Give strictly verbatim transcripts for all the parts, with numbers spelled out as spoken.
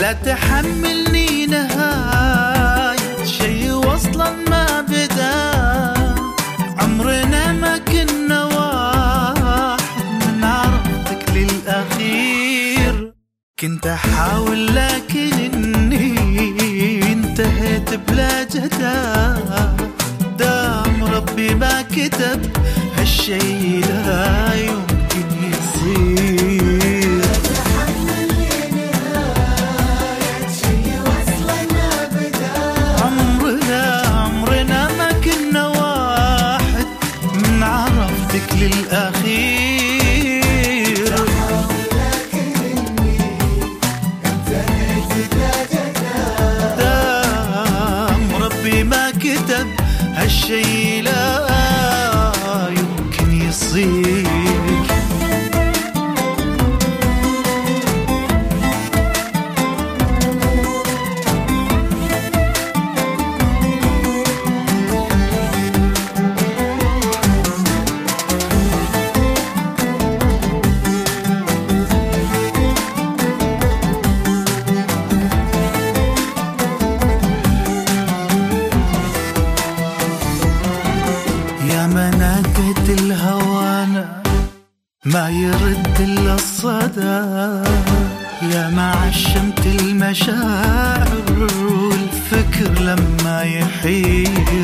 لا تحملني نهاية شي وصلا ما بدا. عمرنا ما كنا واحد من عرفتك للأخير. كنت أحاول لكن إني انتهيت بلا جدا. دام ربي ما كتب هالشي لا يمكن يصير. عمرنا عمرنا ما كنا واحد من عرفتك للأخير. دام ربي ما كتب هالشي لا يمكن يصير. يا ما ناديت الهوانا ما يرد إلا الصدى. يا ما عشمت المشاعر والفكر لما يحير.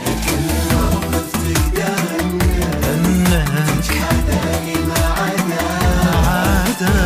أنك عداني ما عدا عدا.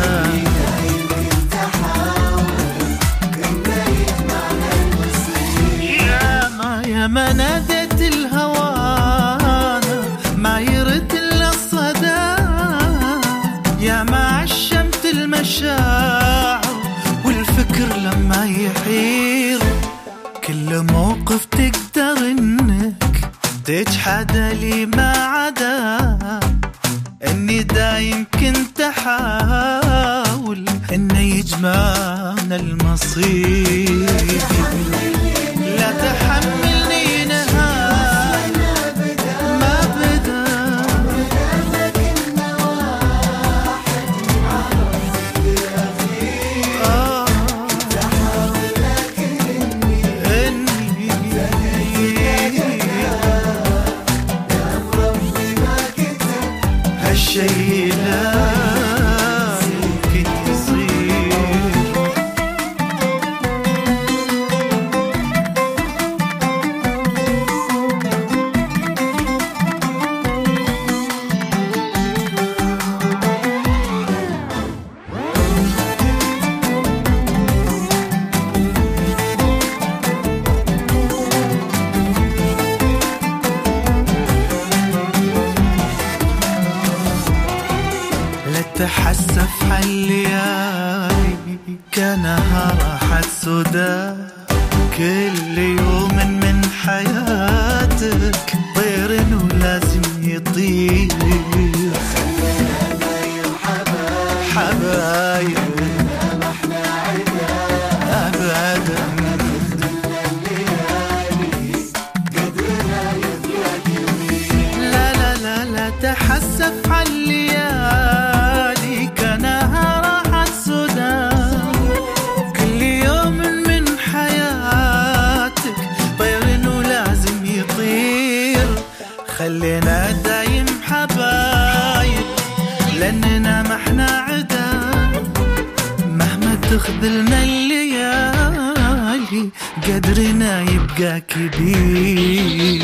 يا ما يا ما ناديت الهوانا ما يرد إلا الصدى. يا ما عشمت المشاعر والفكر لما يحير. كل موقف تقدر انك تجحد لي ما عدا. اني دايم كنت احاول ان يجمعنا المصير. لا تحملني نهاية ما بدا. آه إني هالشي لا يمكن يصير. لا تحسف عالليالي كانها راحت سودا. كل يوم من حياتك طير ولازم يطير. حبايب ما احنا عدا ابدا. لا لا لا لا تحسف عالليالي كانها راحت سودا. كل يوم من حياتك طير ولازم يطير. خلينا دايم حبايب لأننا ما احنا عدا. مهما تخذلنا الليالي قدرنا يبقى كبير.